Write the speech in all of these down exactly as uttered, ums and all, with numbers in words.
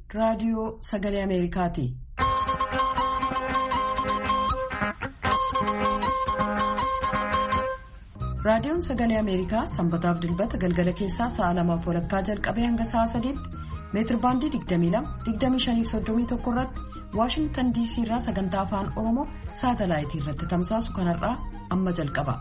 raadiyoo Sagalee Ameerikaati. Raadiyoon Sagalee Ameerikaa sanbataaf dilbata galgala keessaa sa'a lamaaf walakkaa jalqabee hanga sa'a sadiitti meetir baandii digdamii lama digdamii shanii soddomii tokko irratti Waashingtan D C irraa sagantaa afaan Oromoo saatalaayitii irratti tamsaasu kanarraa amma jalqaba.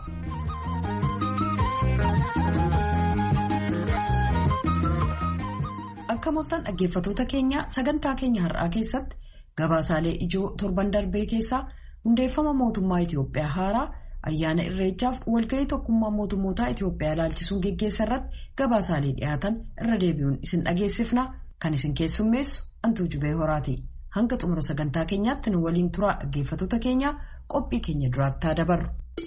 Akka mooftan dhaggeeffatoota keenya sagantaa keenya har'aa keessatti gabaasaalee ijoo torban darbee keessaa hundeeffama mootummaa Itiyoophiyaa haaraa ayyaana irreechaaf walgahii tokkummaa mootummootaa Itiyoophiyaa ilaalchisuun geggeessa irratti gabaasaalee dhiyaatan irra deebi'uun isin dhageessifna kan isin keessummeessu Antuu Jubee Horaati. Hanga xumura sagantaa keenyaatti nu waliin turaa dhaggeeffatoota keenya qophii keenya duraatti dabarru.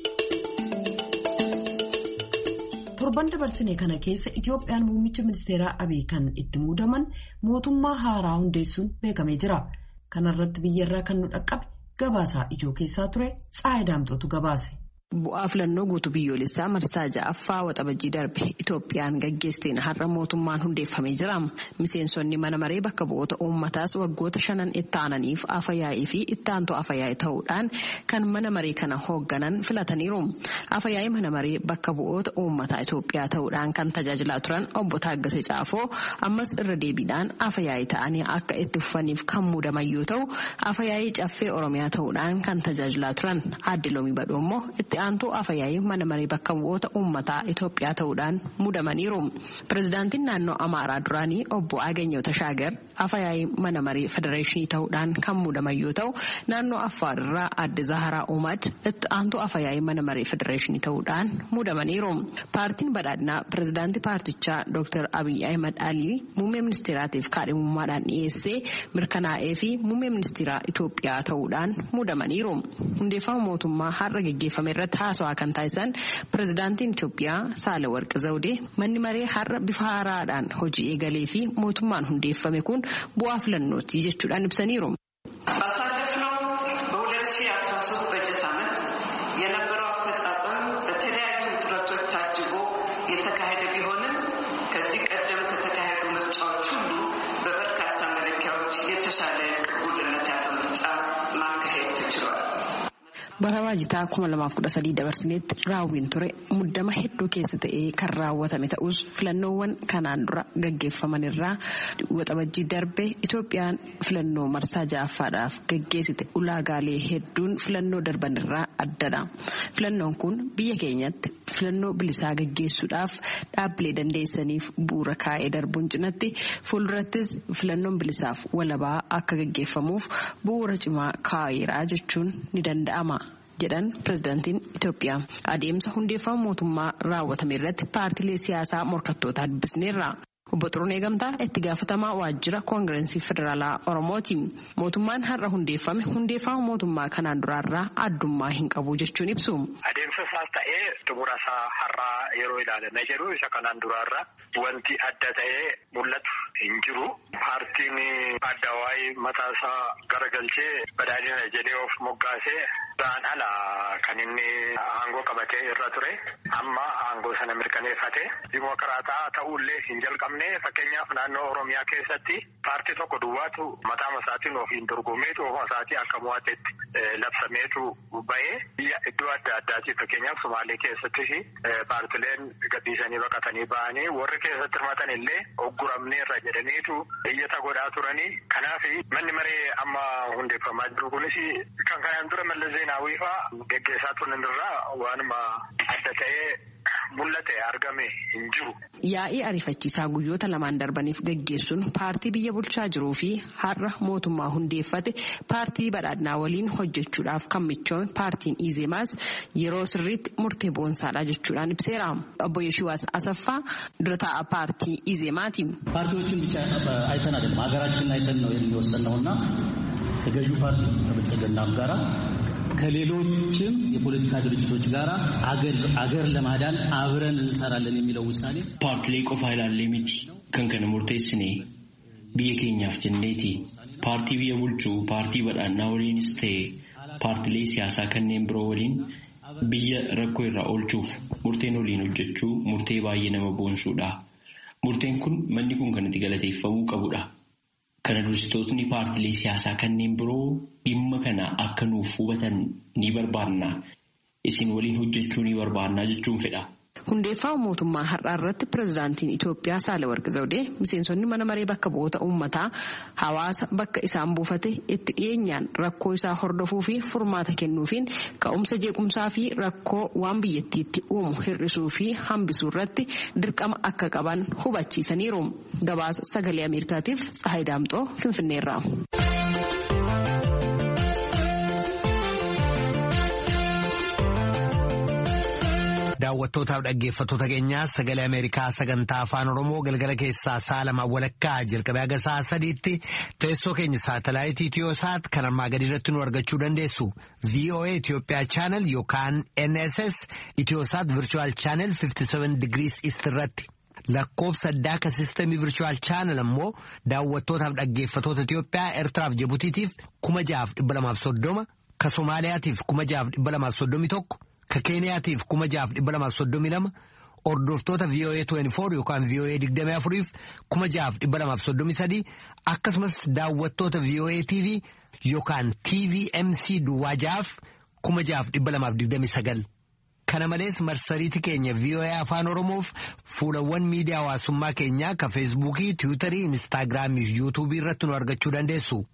Torban dabarsine kana keessa Itiyoophiyaan muummicha ministeeraa Abiy kan itti muudaman mootummaa haaraa hundeessuun beekamee jira. Kanarratti biyyarraa kan nu dhaqqabe gabaasaa ijoo keessaa ture Tsaayi Daamxootu gabaase. Bu'aa filannoo guutuu biyyoolessaa marsaa ja'affaa waxabajjii darbe Itoophiyaan gaggeessteen har'a mootummaan hundeeffamee jira. Miseensonni mana maree bakka bu'oota uummataas waggoota shanan itti aananiif afyaa'ii fi itti aantu afyaa'ii ta'uudhaan kan mana maree kana hoogganan filataniiru. Afyaa'ii mana maree bakka bu'oota uummataa Itoophiyaa ta'uudhaan kan tajaajilaa turan obbo Taaggasee Caafoo ammas irra deebiidhaan afyaa'ii ta'anii akka itti fufaniif kan muudaman yoo ta'u, afyaa'ii caffee Oromiyaa ta'uudhaan kan tajaajilaa turan Aadde Loomii Badhoo immoo itti aantuu afyaa'ii mana maree bakka bu'oota uummataa Itoophiyaa ta'uudhaan muudamaniiru. Pireezidaantiin naannoo Amaaraa duraanii obbo Ageenyoo Tashaagar afyaa'ii mana maree federeeshinii ta'uudhaan kan muudaman yoo ta'u, naannoo Affaar irraa Aadde Zaharaa Umad itti aantuu afyaa'ii mana maree federeeshinii ta'uudhaan muudamaniiru. Paartiin badhaadhinaa pireezidaantii paartichaa Dr. Abiy Ahmed Alii muummee ministeeraatiif kaadhimummaadhaan dhiyeessee mirkanaa'ee fi muummee ministeeraa Itoophiyaa ta'uudhaan muudamaniiru. Hundeeffama mootummaa har'a gaggeeffame irratti haasawaa kan taasisan pireezidaantiin Itoophiyaa Saahilewarq Zawudee manni maree har'a bifa haaraadhaan hojii eegalee fi mootummaan hundeeffame kun bu'aa filannooti jechuudhaan ibsaniiru. ባሳለፍነው በሁለት ሺህ አስራ ሶስት በጀት ዓመት የነበረው አፈጻጸም በተለያዩ ጥረቶች ታጅቦ የተካሄደ ቢሆንም ከዚህ ቀደም ከተካሄዱ ምርጫዎች ሁሉ በበርካታ መለኪያዎች የተሻለ ቅቡልነት ያለው ምርጫ ማካሄድ ተችሏል። Barabaajitaa kuma lamaaf kudha sadii dabarsineetti raawwiin ture muddama hedduu keessa ta'ee kan raawwatame ta'us filannoowwan kanaan dura gaggeeffaman irraa waxabajjii darbe Itoophiyaan filannoo marsaa ja'affaadhaaf gaggeessite ulaagaalee hedduun filannoo darban irraa addadha. Filannoon kun biyya keenyatti filannoo bilisaa gaggeessuudhaaf dhaabbilee dandeessaniif bu'uura kaa'ee darbuun cinatti fuuldurattis filannoon bilisaaf walabaa akka gaggeeffamuuf bu'uura cimaa kaa'eeraa jechuun ni danda'ama jedhan pireezidaantiin Itoophiyaa. Adeemsa hundeeffama mootummaa raawwatame irratti paartiilee siyaasaa morkattootaa dubbisneerra. Obbo Xurunee Gamtaa itti gaafatamaa waajjira koongireensii federaalaa Oromooti. Mootummaan har'a hundeeffame hundeeffama mootummaa kanaan duraarraa addummaa hin qabu jechuun ibsu. Adeemsa isaas ta'ee xumura isaa har'aa yeroo ilaalamee jiru isa kanaan duraarraa wanti adda ta'ee mul'atu hin jiru. Paartiin addawaayii mataa isaa garagalchee badhaadhina jedhee of moggaasee dhaan ala kan inni aangoo qabatee irra ture. Amma aangoo sana mirkaneeffatee dimokiraataa ta'uullee hin jalqabne. Fakkeenyaaf naannoo Oromiyaa keessatti paartii tokko duwwaatu mataa isaatiin ofiin dorgomeetu ofii isaatii akka mo'atetti labsameetu bahee biyya iddoo adda addaatti fakkeenyaaf Somaalee keessattis paartileen gadhiisanii baqatanii bahanii warri keessatti hirmatan illee ogguramneerra jedhaniitu iyyata godhaa turanii. Kanaaf manni maree amma hundeeffamaa jiru kunis kan kanaan dura Mallas Zeenaawii fa'aa geggeessaa turan irraa waanuma adda ta'ee mul'ate argame hin jiru. Yaa'ii ariifachiisaa guyyoota lamaan darbaniif gaggeessuun paartii biyya bulchaa jiruu fi har'a mootummaa hundeeffate paartii badhaadhinaa waliin hojjechuudhaaf kan michoome paartiin Izeemaas yeroo sirriitti murtee boonsaadha jechuudhaan ibseera. Obbo Yeshiwaas Asaffaa dura taa'aa paartii Izeemaati. ፓርቲዎችን ብቻ አይተን አይደለም ሀገራችንን አይተን ነው የሚወሰነውና ከገዢው ፓርቲ ከብልጽግናም ጋራ ከሌሎችም የፖለቲካ ድርጅቶች ጋራ አገር አገር ለማዳን አብረን እንሰራለን የሚለው ውሳኔ ፓርቲሌ ቆፋ ይላል የሚቲ ከንከነ ሙርቴስኔ ቢየከኛፍ ጀኔቲ ፓርቲ ቢየቡልቹ ፓርቲ በዳና ወሊንስቴ ፓርቲሌ ሲያሳ ከነም ብሮ ወሊን ቢየ ረኮ ይራ ኦልቹፍ ሙርቴን ወሊን ወጀቹ ሙርቴ ባየ ነመ ቦንሱዳ ሙርቴን ኩን መንዲ ኩን ከነቲ ገለቴፈሙ ቀቡዳ kana dursitootni paartilee siyaasaa kanneen biroo dhimma kana akka nuuf hubatan ni barbaanna. Isin waliin hojjechuu ni barbaannaa jechuun fedha. Hundeeffama mootummaa har'aa irratti pirezidaantiin Itoophiyaa Saahilewarq Zawudee miseensonni mana maree bakka bu'oota uummataa hawaasa bakka isaan buufate itti dhiyeenyaan rakkoo isaa hordofuu fi furmaata kennuufiin ka'umsa jeequmsaa fi rakkoo waan biyyattiitti uumu hir'isuu fi hambisuu irratti dirqama akka qaban hubachiisaniiru. Gabaasa sagalee Ameerikaatiif Tsahaay Daamxoo Finfinneerraa. Daawwattootaaf dhaggeeffattoota keenyaa sagalee Ameerikaa sagantaa afaan Oromoo galgala keessaa sa'a lamaa walakkaa jalqabee haga sa'a sadiitti teessoo keenya saatalaayitii Itiyoosaat kan armaa gadi irratti nu argachuu dandeessu. V O A Itoophiyaa chaanal yookaan N S S Itiyoosaat Virtual Channel fifty seven Degrees East irratti. Lakkoofsa addaa ka sistemii Virtual Channel ammoo daawwattootaaf dhaggeeffattoota Itiyoophiyaa Eertiraaf Jibutiitiif kuma jahaaf dhibba lamaaf soddoma, ka Somaaliyaatiif kuma jahaaf dhibba lamaaf soddomii tokko. Ka Keeniyaatiif kuma jahaaf dhibba lamaaf soddomii lama, hordoftoota V O A twenty-four yookaan V O A digdamii afuriif kuma jahaaf dhibba lamaaf soddomii sadii, akkasumas daawwattoota V O A T V yookaan T V M C duwwaa jahaaf kuma jahaaf dhibba lamaaf digdamii sagal. Kana malees marsariitii keenya V O A afaan Oromoof fuulawwan miidiyaa hawaasummaa keenyaa ka Feesbuukii, Tiwiitarii, Inistaagiraamii fi Yuutuubii irratti nu argachuu dandeessu.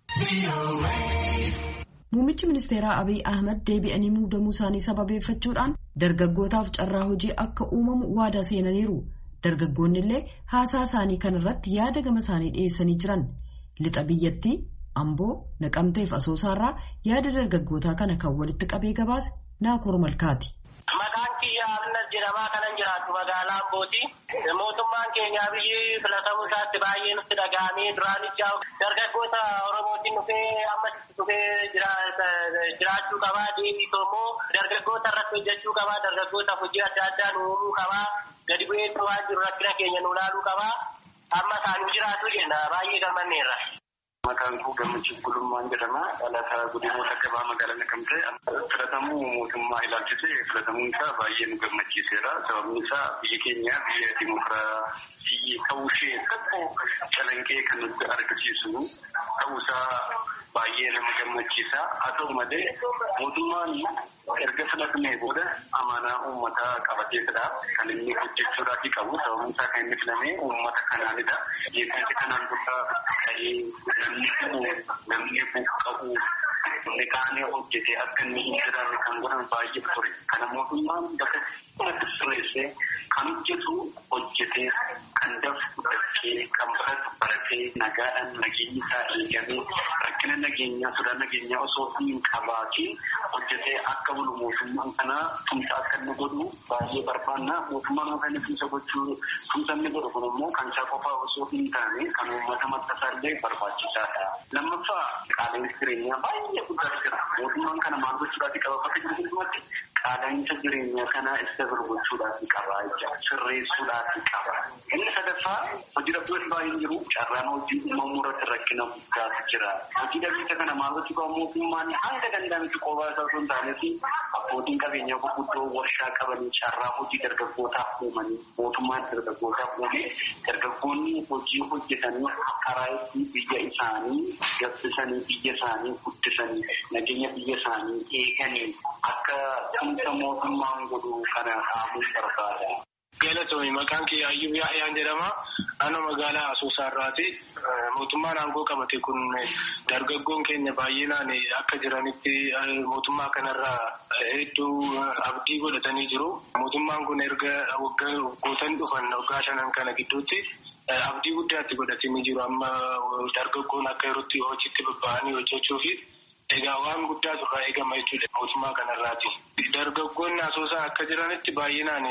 Muummichi ministeeraa Abiy Ahmed deebi'anii muudamuu isaanii sababeeffachuudhaan dargaggootaaf carraa hojii akka uumamu waadaa seenaniiru. Dargaggoonni illee haasaa isaanii kanarratti yaada gama isaanii dhiyeessanii jiran. Lixa biyyattii Amboo, Naqamteef Asoosaarraa yaada dargaggootaa kana kan walitti qabee gabaase Naakoor Malkaati. Maqaan kiyyaa Abnas jedhamaa kanan jiraatu magaalaa Ambooti. Mootummaan keenya biyyi filatamuu isaatti baay'ee nutti dhaga'amee duraanicha dargaggoota Oromootiin dhufee ammas dhufee jiraachuu qabaa. Deebiitoo immoo dargaggoota irratti hojjechuu qabaa. Dargaggootaaf hojii adda addaa nu uumuu qabaa. Gadi bu'ee waan jiru rakkina keenya nu ilaaluu qabaa. Amma isaanii jiraatu jenna baay'ee gammanneerra. Maqaan koo Gammachiis Gulummaan jedhama. Dhalataa godinoota gabaa magaalaa Naqamtee. Filatamuu mootummaa ilaalchisee filatamuun isaa baay'ee nu gammachiiseera. Sababni isaa biyyi keenya biyya dimokiraasii ta'uu ishee tokko calanqee kan nutti argisiisu ta'uusaa baay'ee nama gammachiisa. Haa ta'u malee mootummaan erga filatamee booda amaanaa uummataa qabateetidha kan inni hojjechuudhaaf qabu. Sababni isaa kan inni filame uummata kanaanidha. Jeequmsi kanaan dura ka'ee namni dhumu namni buqqa'u namni kaanee hojjetee akka inni hin jiraanne kan godhan baay'ee ture. Kana mootummaan bakka kanatti sirreessee kan hojjetu hojjetee kan dafu daftee kan baratu baratee nagaadhaan nageenyi isaa eegamee rakkina nageenyaa sodaa nageenyaa osoo hin qabaatiin hojjetee akka bulu mootummaan kanaa tumsa akka inni godhu baay'ee barbaanna. Mootummaan akka inni tumsa gochuu tumsa inni godhu kun immoo kan isaa qofaa osoo hin taane kan uummata mattaasaallee barbaachisaadha. Lammaffaa qaala'insi jireenyaa baay'ee guddaa jira. Mootummaan kana maal gochuudhaaf qaba bakka jiru hundumatti qaala'insa jireenyaa kana isa gochuudhaaf qaba jecha sirreessuudhaaf qaba. Inni sadaffaa hojii dhabdooti baay'een jiru carraan hojii uumamuu irratti rakkina guddaatu jira. Hojii dhabiinsa kana maal gochuu qaba mootummaan hanga danda'ametti qofaa isaa osoo hin taaneeti abbootiin qabeenyaa gurguddoo warshaa qabanii carraa hojii dargaggootaaf uumanii mootummaan dargaggootaaf uumee dargaggoonni hojii hojjetanii karaa itti biyya isaanii gabbisanii biyya isaanii guddisanii nageenya biyya isaanii eeganii akka tumsa mootummaan godhu kana dhaamuu barbaada. Galatoomii maqaan kee Ayyub Yaa'iyaan jedhama. Naannoo magaalaa Asoosaarraati. Mootummaan aangoo qabate kun dargaggoon keenya baay'inaan akka jiranitti mootummaa kanarraa hedduu abdii godhatanii jiru. Mootummaan kun erga waggoottan dhufan waggaa shanan kana gidduutti abdii guddaatti godhatanii jiru. Amma dargaggoon akka yerootti hojiitti bobba'anii hojjechuu fi egaa waan guddaa irraa eegama jechuudha mootummaa kanarraati. Dargaggoonni Asoosaa akka jiranitti baay'inaan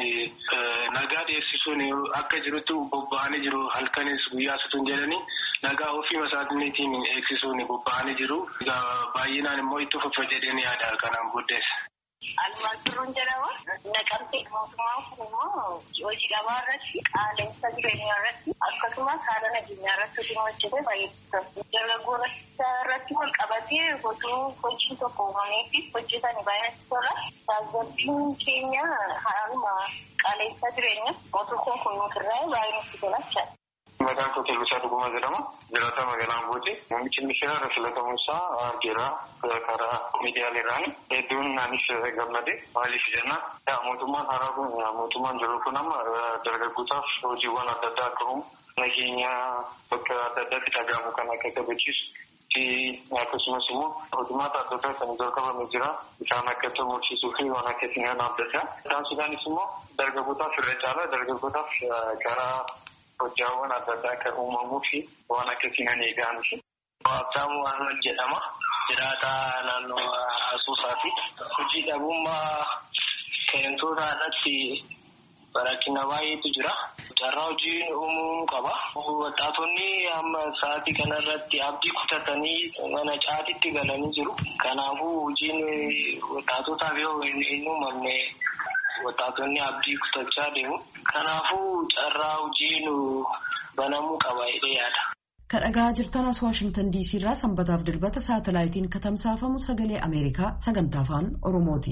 nagaa dhiyeessisuun akka jirutti bobba'anii jiru. Halkanis guyyaa sutuun jedhanii nagaa ofii masaatiin eegsisuun bobba'anii jiru. Baay'inaan immoo itti fufa jedhanii yaada kanaan booddeessa. Almaan turruun jedhama. Naqamtee mootummaan kun immoo hojii gabaa irratti qaala'insa jireenyaa irratti akkasumas haala nageenyaa irratti hojii hojjetee baay'ee dargaggoo irratti wal qabatee osoo hojiin tokko uumamee fi hojjetanii baay'inatti tola. Tasgabbiin keenya haaluma qaala'insa jireenyaa mootummaan kun nuufirraa baay'ee nutti tolachaa. maqaan koo Teellisaa Dhugumaa jedhama. Jiraata magaalaa Ambooti. Muummichi ministeeraa filatamuusaa argeera karaa miidiyaaleerraan. Hedduun anis gammade. Maaliif jenna mootummaan haaraa kun mootummaan jiru kun amma dargaggootaaf hojiiwwan adda addaa akka uumu nageenya bakka adda addaatti dhaga'amu kan akka kabachiisu. Akkasumas immoo hojimaata adda addaa kan jalqabame jira. Isaan akka tumursiisuu fi waan akka sinaan adda addaa. Isaan sudaanis immoo dargaggootaaf irra caala dargaggootaaf karaa hojiiwwan adda addaa akka uumamuu fi waan akka sinaan eega'amu. Waabtaamuu Ahmed jedhama. Jiraata naannoo Asuusaati. Hojii dhabummaa keentoota irratti barakina baay'eetu jira. Carraa hojii uumuu qaba. Waxaatonni amma sa'aatii kanarratti abdii kutatanii mana caatiitti galanii jiru. Kanaafuu hojiin waxaatotaaf yoo hin uumamne waxaatonni abdii kutachaa deemu. Kanaafuu carraa hojiin banamuu qaba jedhee yaada. Kan dhagaa jirtan as Waashingtan D C irraa sanbataaf dilbata saatalaayitiin katamsaafamu sagalee Ameerikaa sagantaa afaan Oromooti.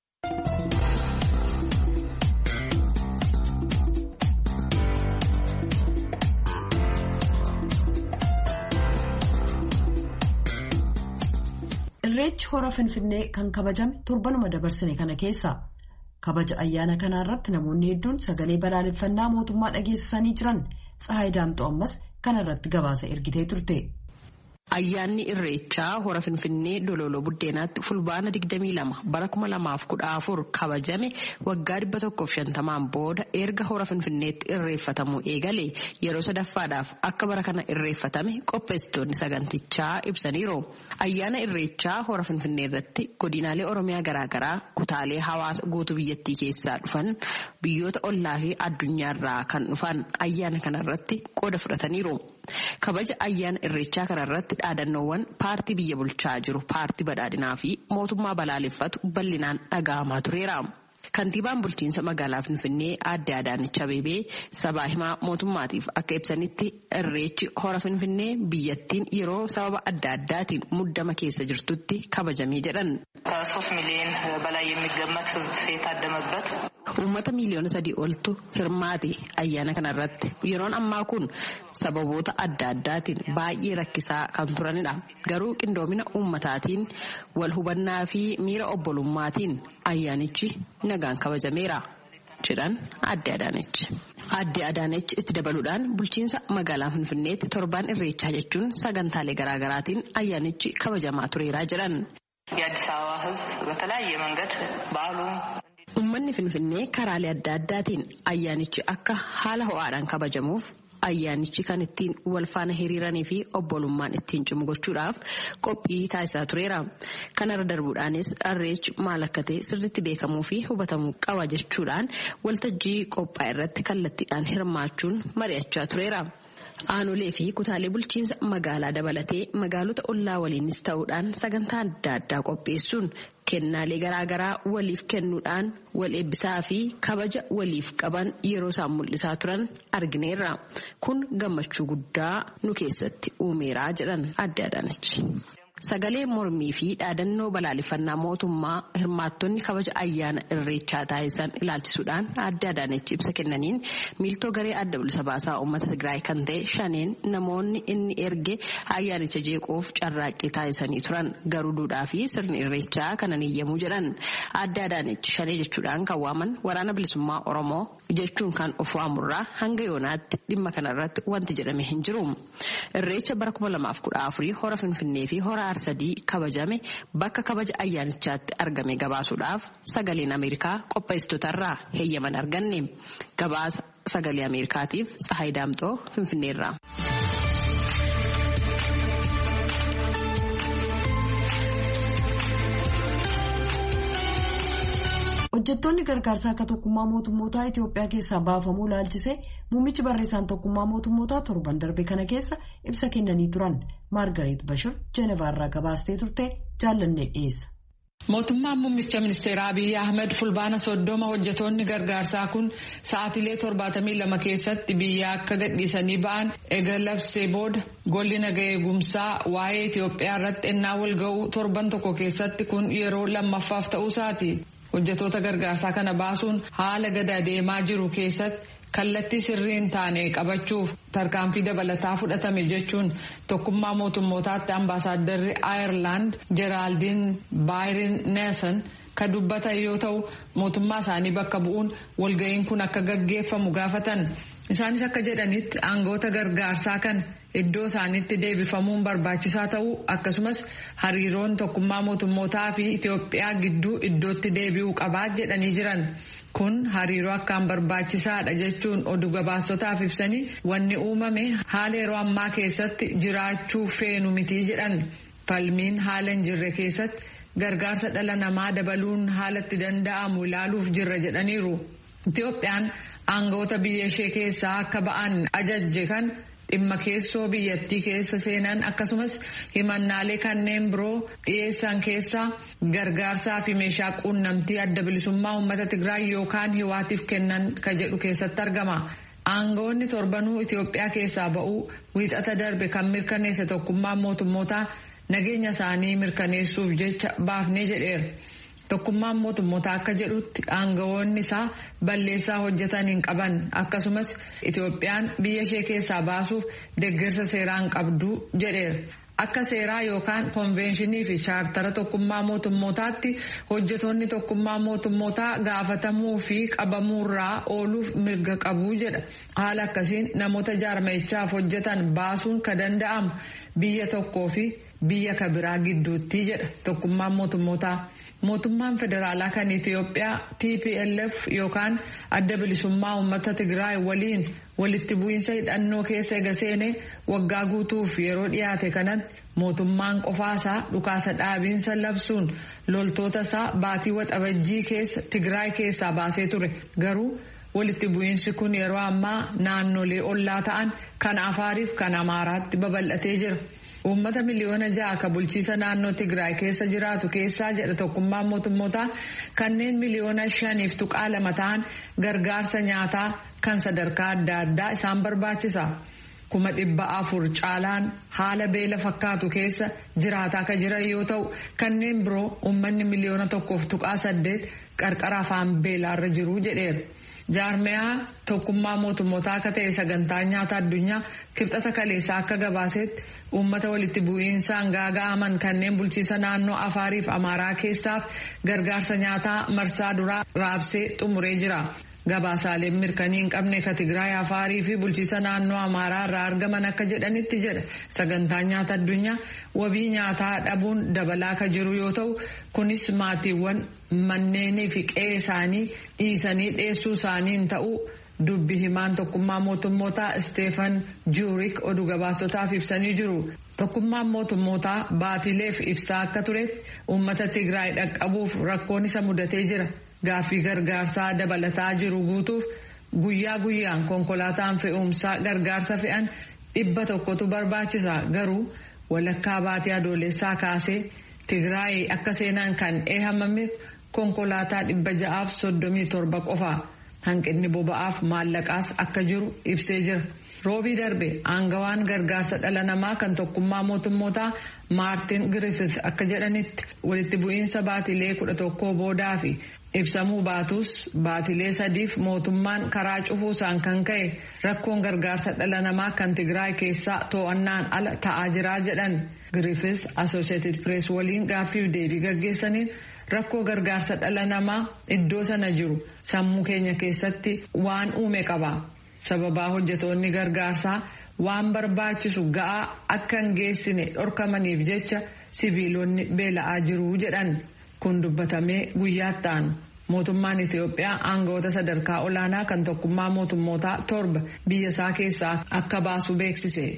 Irreechi hora Finfinnee kan kabajame torbanuma dabarsine kana keessa kabaja ayyaana kanaa irratti namoonni hedduun sagalee balaaleffannaa mootummaa dhageessisanii jiran Tsahaay Daamxoo ammas kana irratti gabaasa ergitee turte. Ayyaanni Irreechaa hora Finfinnee Dololoo Buddeenaatti fulbaana digdamii lama bara kuma lamaaf kudha afur kabajame waggaa dhibba tokkoof shantamaan booda erga hora Finfinneetti irreeffatamuu eegale yeroo sadaffaadhaaf akka bara kana irreeffatame qopheessitoonni sagantichaa ibsaniiru. Ayyaana Irreechaa hora Finfinnee irratti godinaalee Oromiyaa garaagaraa kutaalee hawaasa guutuu biyyattii keessaa dhufan biyyoota ollaa fi addunyaarraa kan dhufan ayyaana kanarratti qooda fudhataniiru. Kabaja ayyaana Irreechaa kanarratti dhaadannoowwan paartii biyya bulchaa jiru paartii badhaadhinaa fi mootummaa balaaleffatu bal'inaan dhaga'amaa tureera. Kantiibaan bulchiinsa magaalaa Finfinnee aadde Adaanech Abeebee sabaa himaa mootummaatiif akka ibsanitti irreechi hora Finfinnee biyyattiin yeroo sababa adda addaatiin muddama keessa jirtutti kabajamee jedhan. ከሶስት ሚሊዮን በላይ የሚገመት ህዝብ የታደመበት uummata miiliyoona sadii oltu hirmaate ayyaana kanarratti yeroon ammaa kun sababoota adda addaatiin baay'ee rakkisaa kan turanidha. Garuu qindoomina uummataatiin wal hubannaa fi miira obbolummaatiin ayyaanichi nagaan kabajameera jedhan aadde Adaanech. Aadde Adaanech itti dabaluudhaan bulchiinsa magaalaa Finfinneetti torbaan irreechaa jechuun sagantaalee garaagaraatiin ayyaanichi kabajamaa tureera jedhan. የአዲስ አበባ ህዝብ በተለያየ መንገድ በዓሉ Uummanni Finfinnee karaalee adda addaatiin ayyaanichi akka haala ho'aadhaan kabajamuuf ayyaanichi kan ittiin wal faana hiriiranii fi obbolummaan ittiin cimu gochuudhaaf qophii taasisaa tureera. Kanarra darbuudhaanis irreechi maal akka ta'e sirriitti beekamuu fi hubatamuu qaba jechuudhaan waltajjii qophaa irratti kallattiidhaan hirmaachuun mari'achaa tureera. Aanolee fi kutaalee bulchiinsa magaalaa dabalatee magaalota ollaa waliinis ta'uudhaan sagantaa adda addaa qopheessuun kennaalee garaagaraa waliif kennuudhaan wal eebbisaa fi kabaja waliif qaban yeroo isaan mul'isaa turan argineerra. Kun gammachuu guddaa nu keessatti uumeeraa jedhan aadde Adaanech. Sagalee mormii fi dhaadannoo balaaleffannaa mootummaa hirmaattonni kabaja ayyaana irreechaa taasisan ilaalchisuudhaan aadde Adaanech ibsa kennaniin miiltoo garee adda bilisa baasaa uummata Tigraay kan ta'e shaneen namoonni inni erge ayyaanicha jeequuf carraaqqii taasisanii turan garuu duudhaa fi sirni irreechaa kanan eeyyamuu jedhan. Aadde Adaanech shanee jechuudhaan kan waaman waraana bilisummaa Oromoo jechuun kan of waamurraa hanga yoonaatti dhimma kanarratti wanti jedhame hin jiru. Irreecha bara kuma lamaaf kudha afurii hora Finfinnee fi hora Arsadii kabajame bakka kabaja ayyaanichaatti argame gabaasuudhaaf sagaleen Ameerikaa qopheessitootarraa heeyyaman arganne. Gabaasa sagalee Ameerikaatiif Tsahaay Daamxoo Finfinneerraa. Hojjettoonni gargaarsaa akka tokkummaa mootummootaa Itoophiyaa keessaa baafamuu ilaalchisee muummichi barreessaan tokkummaa mootummootaa torban darbe kana keessa ibsa kennanii turan. Maargareet Bashir Jeenevaarraa gabaastee turte jaallannee dhiyeessa. Mootummaan muummicha ministeeraa Abiyyi Ahmed fulbaana soddoma hojjettoonni gargaarsaa kun sa'aatilee torbaatamii lama keessatti biyya akka gadhiisanii ba'an eega labsee booda golli nagaa eegumsaa waa'ee Itoophiyaa irratti ennaa wal ga'uu torban tokko keessatti kun yeroo lammaffaaf ta'uusaati. Hojjettoota gargaarsaa kana baasuun haala gad deemaa jiru keessatti kallattii sirriin taane qabachuuf tarkaanfii dabalataa fudhatame jechuun tokkummaa mootummootaatti ambaasaaddarri Ayerlaand Jeraaldin Baayirin Neelsan kan dubbatan yoo ta'u mootummaa isaanii bakka bu'uun walga'iin kun akka gaggeeffamu gaafatan. Isaanis akka jedhanitti aangoota gargaarsaa kan iddoo isaaniitti deebifamuun barbaachisaa ta'uu akkasumas hariiroon tokkummaa mootummootaa fi Itoophiyaa gidduu iddootti deebi'uu qabaa jedhanii jiran. Kun hariiroo akkaan barbaachisaadha jechuun oduu gabaasotaaf ibsanii wanni uumame haala yeroo ammaa keessatti jiraachuu feenu mitii jedhan. Falmiin haala hin jirre keessatti gargaarsa dhala namaa dabaluun haalatti danda'amu ilaaluuf jirra jedhaniiru. Itoophiyaan aangoota biyya ishee keessaa akka ba'an ajajje kan dhimma keessoo biyyattii keessa seenan akkasumas himannaalee kanneen biroo dhiyeessan keessaa gargaarsaa fi meeshaa quunnamtii adda bilisummaa uummata Tigraay yookaan Hiwaatiif kennan ka jedhu keessatti argama. Aangoonni torbanuu Itoophiyaa keessaa ba'uu wiixata darbe kan mirkaneesse tokkummaan mootummootaa nageenya isaanii mirkaneessuuf jecha baafnee jedheera. Tokkummaan mootummootaa akka jedhutti aangawoonni isaa balleessaa hojjetan hin qaban akkasumas Itoophiyaan biyya ishee keessaa baasuuf deeggarsa seeraan qabdu jedheera. Akka seeraa yookaan konvenshinii fi chaartara tokkummaa mootummootaatti hojjetoonni tokkummaa mootummootaa gaafatamuu fi qabamuurraa ooluuf mirga qabu jedha. Haala akkasiin namoota jaarmayichaaf hojjetan baasuun ka danda'amu biyya tokkoo fi biyya ka biraa gidduutti jedha tokkummaan mootummootaa. Mootummaan federaalaa kan Itoophiyaa T P L F yookaan adda bilisummaa uummata Tigraay waliin walitti bu'iinsa hidhannoo keessa ega seene waggaa guutuuf yeroo dhiyaate kanatti mootummaan qofaasaa dhukaasa dhaabiinsa labsuun loltoota isaa baatii waxabajjii keessa Tigraay keessaa baasee ture. Garuu walitti bu'iinsi kun yeroo ammaa naannolee ollaa ta'an kan Afaariif kan Amaaraatti babal'atee jira. Uummata miliyoona ja'a ka bulchiisa naannoo Tigraay keessa jiraatu keessaa jedha tokkummaan mootummootaa kanneen miliyoona shaniif tuqaa lama ta'an gargaarsa nyaataa kan sadarkaa adda addaa isaan barbaachisa. Kuma dhibba afur caalaan haala beela fakkaatu keessa jiraataa ka jiran yoo ta'u kanneen biroo uummanni miliyoona tokkoof tuqaa saddeet qarqara afaan beelaarra jiru jedheera. Jaarmiyaa tokkummaa mootummootaa akka ta'e sagantaa nyaata addunyaa kibxata kaleessaa akka gabaasetti uummata walitti bu'iinsaan gaaga'aman kanneen bulchiisa naannoo Afaariif Amaaraa keessaaf gargaarsa nyaataa marsaa duraa raabsee xumuree jira. Gabaasaaleen mirkanii hin qabne ka Tigraay Afaarii fi bulchiisa naannoo Amaaraa irraa argaman akka jedhanitti jedha sagantaa nyaata addunyaa wabii nyaataa dhabuun dabalaa ka jiru yoo ta'u kunis maatiiwwan manneenii fi qe'ee isaanii dhiisanii dheessuu isaaniin ta'uu dubbi himaan tokkummaa mootummootaa Isteefan Juurik oduu gabaasotaaf ibsanii jiru. Tokkummaan mootummootaa baatileef ibsaa akka turetti uummata Tigraay dhaqqabuuf rakkoon isa mudatee jira. Gaaffii gargaarsaa dabalataa jiru guutuuf guyyaa guyyaan konkolaataan fe'umsaa gargaarsa fe'an dhibba tokkotu barbaachisa. Garuu walakkaa baatii adoolessaa kaasee Tigraay akka seenan kan eeyyamameef konkolaataa dhibba ja'aaf soddomii torba qofa. Hanqinni boba'aaf maallaqaas akka jiru ibsee jira. Roobii darbe aangawaan gargaarsa dhala namaa kan tokkummaa mootummootaa Maartin Griffith akka jedhanitti walitti bu'iinsa baatilee kudha tokkoo boodaa fi ibsamuu baatus baatilee sadiif mootummaan karaa cufuusaan kan ka'e rakkoon gargaarsa dhala namaa kan Tigraay keessaa to'annaan ala ta'aa jira jedhan. Griffith Associated Press waliin gaaffiif deebii gaggeessaniin rakkoo gargaarsa dhala namaa iddoo sana jiru sammuu keenya keessatti waan uume qaba. Sababaa hojjetoonni gargaarsaa waan barbaachisu ga'aa akka hin geessine dhorkamaniif jecha sibiilonni beela'aa jiru jedhan. Kun dubbatamee guyyaatti aanu mootummaan Itoophiyaa aangawoota sadarkaa olaanaa kan tokkummaa mootummootaa torba biyya isaa keessaa akka baasu beeksise.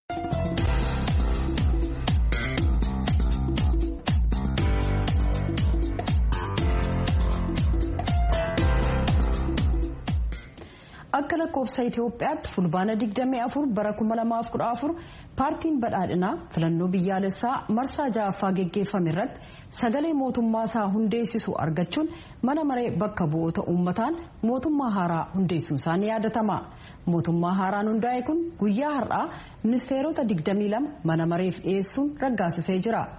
Akka lakkoofsa Itoophiyaatti fulbaana digdamii afur bara kuma lamaaf kudha afur paartiin badhaadhinaa filannoo biyyaalessaa marsaa ja'affaa geggeeffame irratti sagalee mootummaa isaa hundeessisu argachuun mana maree bakka bu'oota uummataan mootummaa haaraa hundeessuun isaanii yaadatama. Mootummaa haaraan hundaa'e kun guyyaa har'aa ministeerota digdamii lama mana mareef dhiyeessuun raggaasisee jira.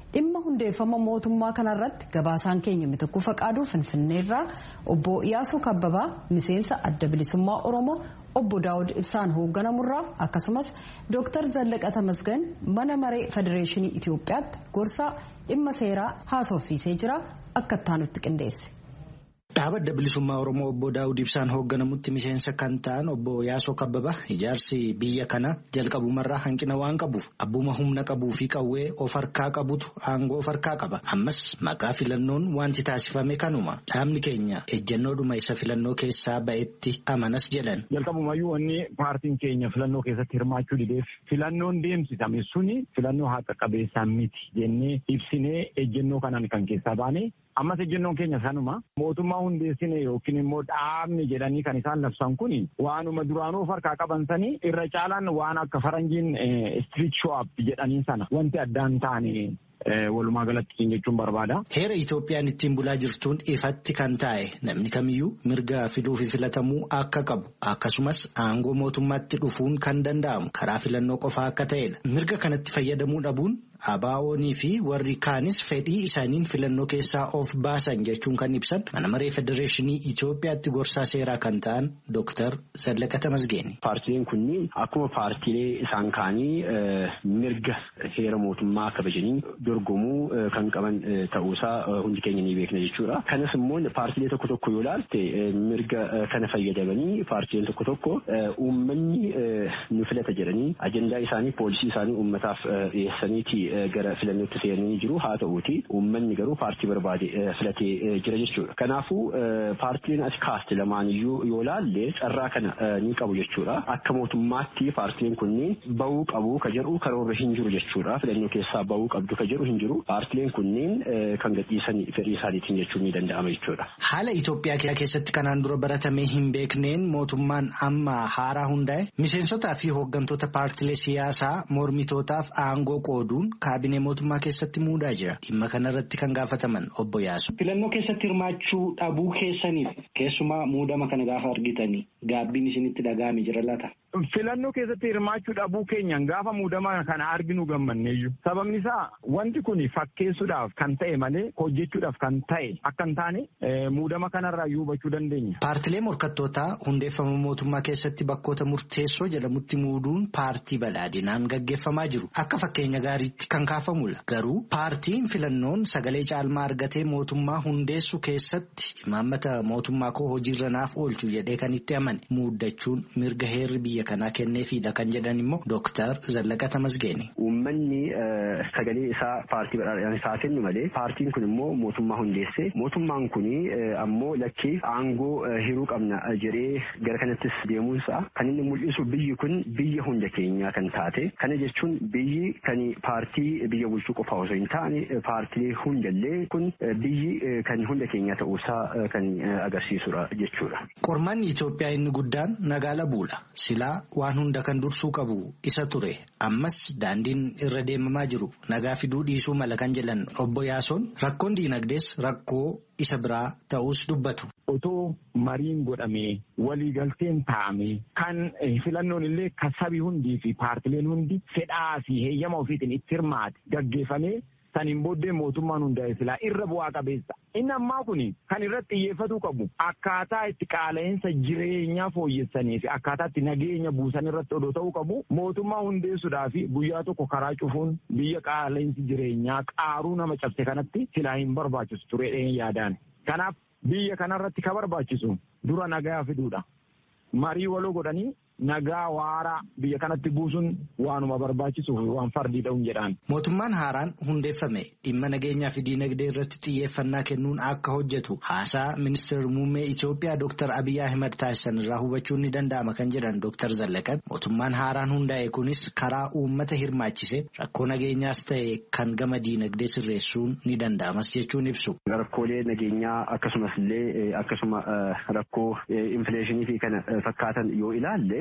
dhimma hundeeffama mootummaa kanarratti gabaasaan keenya Mitikkuu Faqaaduu Finfinneerraa obbo Iyaasuu Kabbabaa miseensa adda bilisummaa Oromoo obbo Daawud Ibsaan hoogganamurraa akkasumas Dooktar Zallaqaa Tamasgan mana maree Federeeshinii Itoophiyaatti gorsaa dhimma seeraa haasofsiisee jira akka ittaanutti qindeesse. Dhaaba adda bilisummaa Oromoo obbo Daawud Ibsaan hoogganamutti miseensa kan ta'an obbo Iyaasuu Kabbabaa ijaarsi biyya kana jalqabumarraa hanqina waan qabuuf abbuma humna qabuu fi qawwee of harkaa qabutu aangoo of harkaa qaba. Ammas maqaa filannoon wanti taasifame kanuma dhaabni keenya ejjennoodhuma isa filannoo keessaa ba'etti amanas jedhan. Jalqabumayyuu wanni paartiin keenya filannoo keessatti hirmaachuu dideef filannoon deemsifame suni filannoo haqa qabeessaa miti jennee ibsinee ejjennoo kanaan kan keessaa baane. Ammas ejjennoon keenya sanuma mootummaa hundeessine yookiin immoo dhaabni jedhanii kan isaan labsan kun waanuma duraanuu of harkaa qaban sanii irra caalaan waan akka faranjiin street show jedhanii sana wanti addaan ta'ani walumaa galatti jechuun barbaada. Heera Itoophiyaan ittiin bulaa jirtuun ifatti kan taa'e namni kamiyyuu mirga fiduu fi filatamuu akka qabu akkasumas aangoo mootummaatti dhufuun kan danda'amu karaa filannoo qofaa akka ta'edha. Mirga kanatti fayyadamuu dhabuun abaa'oonii fi warri kaanis fedhii isaaniin filannoo keessaa of baasan jechuun kan ibsan mana maree Federeeshinii Itoophiyaatti gorsaa seeraa kan ta'an Dooktar Zallaqaa Tamasgeeni. Paartileen kunniin akkuma paartilee isaan kaanii mirga heera mootummaa kabajanii dorgomuu kan qaban ta'uusaa hundi keenya ni beekna jechuudha. Kanas immoo paartilee tokko tokko yoo ilaalte mirga kana fayyadamanii paartileen tokko tokko uummanni nu filata jedhanii ajandaa isaanii poolisii isaanii uummataaf dhiyeessaniiti gara filannootti seenanii jiru. Haa ta'uuti uummanni garuu paartii barbaade filatee jira jechuudha. Kanaafuu paartileen as kaaste lamaaniyyuu yoo ilaalle carraa kana ni qabu jechuudha. Akka mootummaatti paartileen kunniin bahuu qabu ka jedhu karoorra hin jiru jechuudha. Filannoo keessaa bahuu qabdu ka jedhu hin jiru. Paartileen kunniin kan gadhiisan fedhii isaaniitiin jechuun ni danda'ama jechuudha. Haala Itoophiyaa keessatti kanaan dura baratamee hin beekneen mootummaan amma haaraa hundaa'e miseensotaa fi hooggantoota paartilee siyaasaa mormitootaaf aangoo qooduun kaabinee mootummaa keessatti muudaa jira. Dhimma kanarratti kan gaafataman obbo Iyaasuu. Filannoo keessatti hirmaachuu dhabuu keessaniif keessumaa muudama kana gaafa argitanii gaabbiin isinitti dhaga'ame jira laata? Filannoo keessatti hirmaachuu dhabuu keenyan gaafa muudama kana arginu gammanneeyyu. Sababni isaa wanti kun fakkeessuudhaaf kan ta'e malee hojjechuudhaaf kan ta'e akka hin taane muudama kanarraa hubachuu dandeenya. Paartilee morkattootaa hundeeffama mootummaa keessatti bakkoota murteessoo jedhamutti muuduun paartii badhaadhinaan gaggeeffamaa jiru. Akka fakkeenya gaariitti kan kaafamudha. Garuu paartiin filannoon sagalee caalmaa argatee mootummaa hundeessu keessatti imaammata mootummaa koo hojiirra naaf oolchu jedhee kan itti amane muuddachuun mirga heerri biyya kanaa kenneefidha kan jedhan immoo Dooktar Zallaqaa Tamasgeeni. Uummanni sagalee isaa paartii badhaadhinaan isaa kennu malee paartiin kun immoo mootummaa hundeesse mootummaan kun ammoo lakkii aangoo hiruu qabna jedhee gara kanattis deemuunsa kan inni mul'isu biyyi kun biyya hunda keenyaa kan taate kana jechuun biyyi kan paartii biyya bulchuu qofa osoo hin taane paartilee hundallee kun biyyi kan hunda keenya ta'uusaa kan agarsiisudha jechuudha. Qormaanni Itoophiyaa inni guddaan nagaala buula. Silaa waan hunda kan dursuu qabu isa ture. Ammas daandiin irra deemamaa jiru nagaa fiduu dhiisuu mala kan jedhan obbo Iyaasoon rakkoon diinagdees rakkoo isa biraa ta'us dubbatu. Otoo mariin godhamee waliigalteen taa'amee kan filannoon illee kan sabii hundii fi paartileen hundi fedhaa fi heeyyama ofiitiin itti hirmaate gaggeeffamee saniin booddee mootummaan hundaa'e silaa irra bu'aa qabeessa. Inni ammaa kun kan irratti xiyyeeffatuu qabu akkaataa itti qaala'insa jireenyaa fooyyessanii fi akkaataa itti nageenya buusan irratti odoo ta'uu qabu mootummaa hundeessuudhaa fi guyyaa tokko karaa cufuun biyya qaala'insi jireenyaa qaaruu nama cabse kanatti silaa hin barbaachisu tureedheen yaadaan. Kanaaf biyya kanarratti ka barbaachisu dura nagaa fiduudha. Marii waloo godhanii nagaa waaraa biyya kanatti buusuun waanuma barbaachisuuf waan fardii ta'uun jedhaan. Mootummaan haaraan hundeeffame dhimma nageenyaa fi diinagdee irratti xiyyeeffannaa kennuun akka hojjetu haasaa ministeerri muummee Itoophiyaa Dooktar Abiyyi Ahmed taasisan irraa hubachuun ni danda'ama kan jedhan Dooktar Zallaqaan mootummaan haaraan hundaa'e kunis karaa uummata hirmaachise rakkoo nageenyaas ta'e kan gama diinagdee sirreessuun ni danda'amas jechuun ibsu. Rakkoolee nageenyaa akkasumas illee akkasuma rakkoo infileeshinii fi kana fakkaatan yoo ilaalle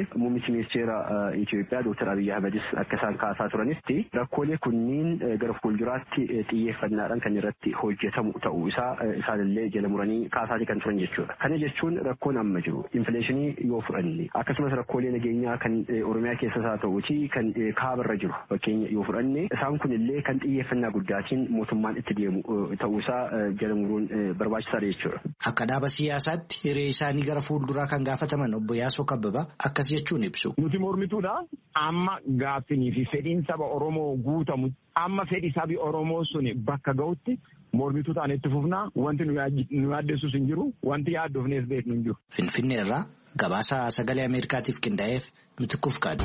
muummichi ministeera Itoophiyaa Dooktar Abiyyi Ahmedis akka isaan kaasaa turanitti rakkoolee kunniin gara fuulduraatti xiyyeeffannaadhaan kan irratti hojjetamu ta'uu isaa isaanillee jala muranii kaasaa kan turan jechuudha. Kana jechuun rakkoon amma jiru infileeshinii yoo fudhanne akkasumas rakkoolee nageenyaa kan Oromiyaa keessas haa ta'uuti kan kaabarra jiru fakkeenya yoo fudhanne isaan kunillee kan xiyyeeffannaa guddaatiin mootummaan itti deemu ta'uu isaa jala muruun barbaachisaadha jechuudha. Akka dhaaba siyaasaatti hiree isaanii gara fuulduraa kan gaafataman obbo Yaasoo Kabbabaa akkas jechuun ibsu. Nuti mormituudha amma gaaffinii fi fedhiin saba Oromoo guutamu amma fedhi sabi Oromoo sun bakka ga'utti mormituu ta'an itti fufnaa wanti nu yaaddeessus hin jiru wanti yaaddoofnees beeknu hin jiru. Finfinnee irraa gabaasa sagalee Ameerikaatiif qindaa'eef Mitikkuuf Qaadu.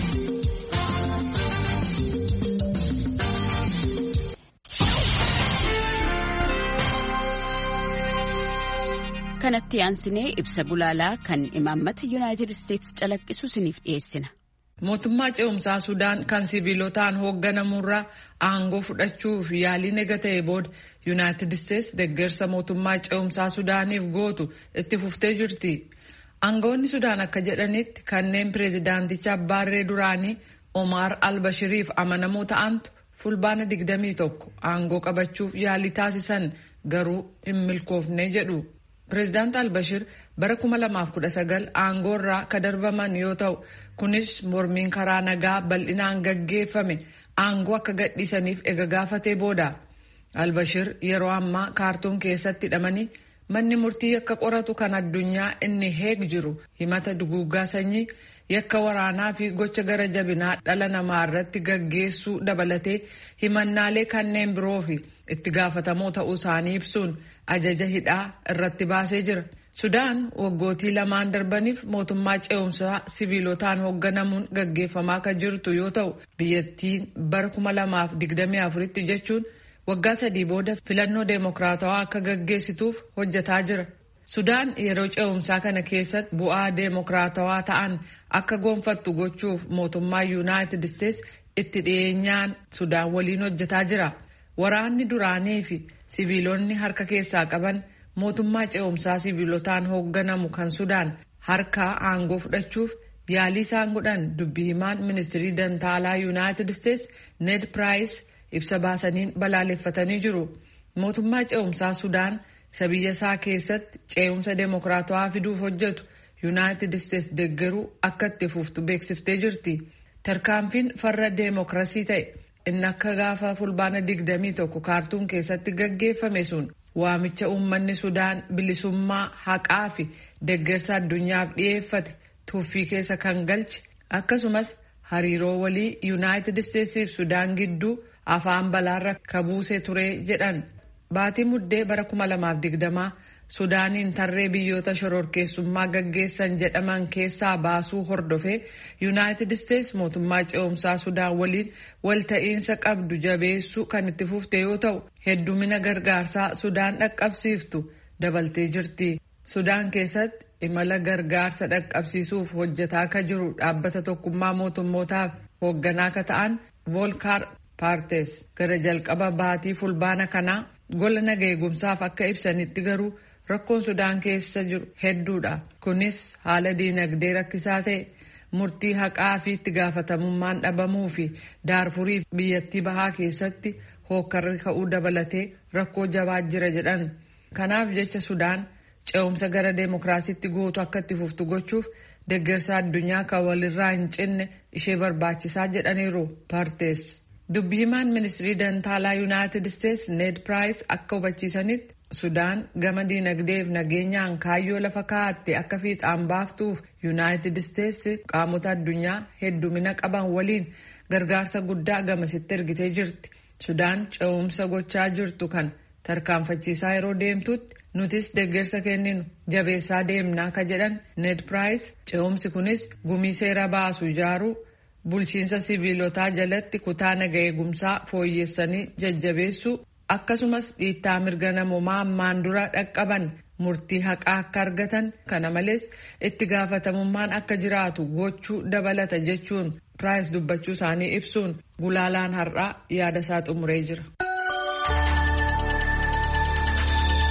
Kanatti aansinee ibsa gulaalaa kan imaammata Yuunaayitid Isteetsi calaqqisu isiniif dhiyeessina. Mootummaa ce'umsaa Sudaan kan sibiilotaan hoogganamurraa aangoo fudhachuuf yaalii nega ta'e booda Yuunaayitid Isteetsi deeggarsa mootummaa ce'umsaa Sudaaniif gootu itti fuftee jirti. Aangoonni Sudaan akka jedhanitti kanneen pireezidaanticha Abbaarree duraanii Omar al-Bashiriif amanamoo ta'antu fulbaana digdamii tokko aangoo qabachuuf yaalii taasisan garuu hin milkoofne jedhu. Pireezidaanti al-Bashir bara kuma lamaaf kudha sagal aangoorraa ka darbaman yoo ta'u kunis mormiin karaa nagaa bal'inaan gaggeeffame aangoo akka gadhiisaniif ega gaafatee booda. Al-Bashir yeroo ammaa kaartuum keessatti hidhamanii manni murtii akka qoratu kan addunyaa inni heeg jiru himata duguuggaa sanyii yakka waraanaa fi gocha gara jabinaa dhala namaa irratti gaggeessuu dabalatee himannaalee kanneen biroo fi itti gaafatamoo ta'uu isaanii ibsuun ajaja hidhaa irratti baasee jira. Sudaan waggootii lamaan darbaniif mootummaa ce'umsaa sibiilotaan hoogganamuun gaggeeffamaa kan jirtu yoo ta'u biyyattiin bara kuma lamaaf digdamii afuritti jechuun waggaa sadii booda filannoo deemokiraatawaa akka gaggeessituuf hojjetaa jira. Sudaan yeroo ce'umsaa kana keessatti bu'aa deemokiraatawaa ta'an akka gonfattu gochuuf mootummaa Yuunaayitid Isteetsi itti dhiyeenyaan Sudaan waliin hojjetaa jira. Waraanni duraanii fi sibiilonni harka keessaa qaban mootummaa ce'umsaa sibiilotaan hoogganamu kan Sudaan harkaa aangoo fudhachuuf yaalii isaan godhan dubbii himaan ministirii dantaalaa Yuunaayitid Isteetsi Ned Price ibsa baasaniin balaaleffatanii jiru. Mootummaa ce'umsaa Sudaan isa biyya isaa keessatti ce'umsa deemokiraatawaa fiduuf hojjetu Yuunaayitid Isteetsi deeggaruu akka itti fuftu beeksiftee jirti. Tarkaanfiin farra deemokiraasii ta'e inni akka gaafa fulbaana digdamii tokko kaartuum keessatti gaggeeffame sun waamicha uummanni Sudaan bilisummaa haqaa fi deeggarsa addunyaaf dhiyeeffate tuffii keessa kan galche akkasumas hariiroo walii Yuunaayitid Isteetsii fi Sudaan gidduu afaan balaarra kabuusee ture jedhan. Baatii muddee bara kuma lamaaf digdamaa Sudaaniin tarree biyyoota shororkeessummaa gaggeessan jedhaman keessaa baasuu hordofee Yuunaayitid Isteetsi mootummaa ce'umsaa Sudaan waliin walta'iinsa qabdu jabeessuu kan itti fufte yoo ta'u heddumina gargaarsaa Sudaan dhaqqabsiiftu dabaltee jirti. Sudaan keessatti imala gargaarsa dhaqqabsiisuuf hojjetaa akka jiru dhaabbata tokkummaa mootummootaaf hoogganaa akka ta'an Volkaar Paartes gara jalqaba baatii fulbaana kanaa gola naga eegumsaaf akka ibsanitti garuu rakkoon Sudaan keessa jiru hedduudha. Kunis haala diinagdee rakkisaa ta'e murtii haqaa fi itti gaafatamummaan dhabamuu fi daarfurii biyyattii bahaa keessatti hookkarri ka'uu dabalatee rakkoo jabaa jira jedhan. Kanaaf jecha Sudaan ce'umsa gara deemokiraasiitti gootu akka itti fuftu gochuuf deeggarsa addunyaa kan walirraa hin cinne ishee barbaachisaa jedhaniiru Paartes. Dubbii himaan ministirii dantaalaa Yuunaayitid Isteetsi Ned Price akka hubachiisanitti Sudaan gama diinagdeef nageenyaan kaayyoo lafa kaa'atte akka fiixaan baaftuuf Yuunaayitid Isteetsi qaamota addunyaa heddumina qaban waliin gargaarsa guddaa gamasitti ergitee jirti. Sudaan ce'umsa gochaa jirtu kan tarkaanfachiisaa yeroo deemtutti nutis deeggarsa kenninu jabeessaa deemnaa ka jedhan Ned Price ce'umsi kunis gumii seera baasu ijaaruu bulchiinsa sibiilotaa jalatti kutaa naga eegumsaa fooyyessanii jajjabeessuu akkasumas dhiittaa mirga namoomaa ammaan dura dhaqqaban murtii haqaa akka argatan kana malees itti gaafatamummaan akka jiraatu gochuu dabalata jechuun Price dubbachuu isaanii ibsuun gulaalaan har'aa yaada isaa xumuree jira.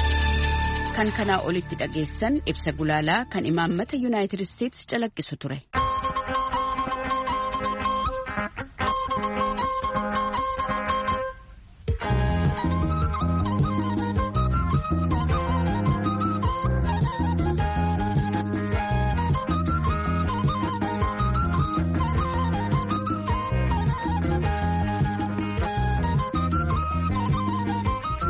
Kan kanaa olitti dhageessan ibsa gulaalaa kan imaammata Yuunaayitid Isteetsi calaqqisu ture.